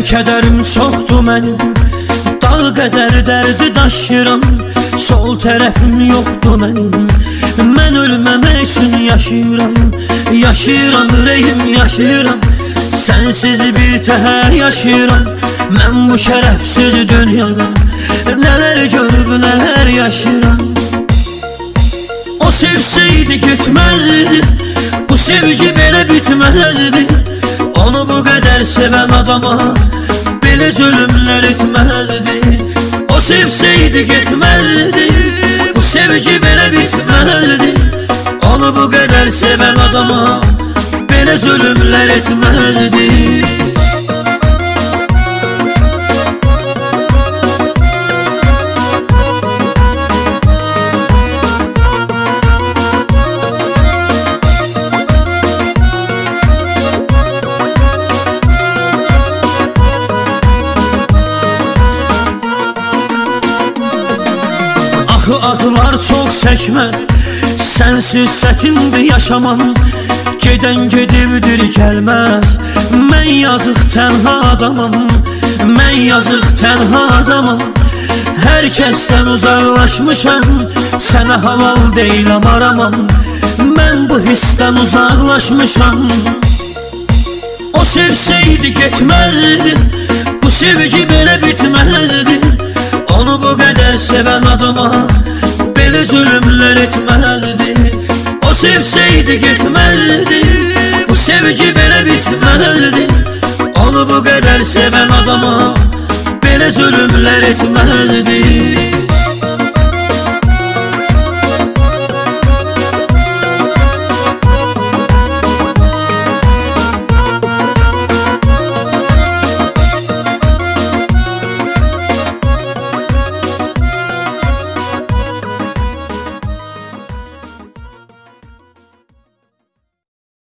Kədərim çoxdur mənim, dağ qədər dərdi daşıyıram. Sol tərəfim yoxdur mənim, mən ölməmək üçün yaşayıram. Yaşayıram, ürəyim yaşayıram, sənsiz bir təhər yaşayıram. Mən bu şərəfsiz dünyada nələr görüb nələr yaşayıram. O sevsəydi getməzdi, bu sevgi belə bitməzdi. Onu bu qədər sevən adama belə zülümlər etməzdi. O sevsəydi getməzdi, bu sevgi belə bitməzdi. Onu bu qədər sevən adama belə zülümlər etməzdi. Acılar çox çəkməz, sənsiz çətindir yaşamam. Gedən gedibdir gəlməz, mən yazıq tənha adamam. Mən yazıq tənha adamam, hər kəsdən uzaqlaşmışam. Sənə halal deyiləm aramam, mən bu hissdən uzaqlaşmışam. O sevsəydi getməzdi, bu sevgi belə bitməzdi. Onu bu qədər sevən adama belə zülümlər etməzdi. O sevsəydi getməzdi, bu sevgi belə bitməzdi. Onu bu qədər sevən adama belə zülümlər etməzdi.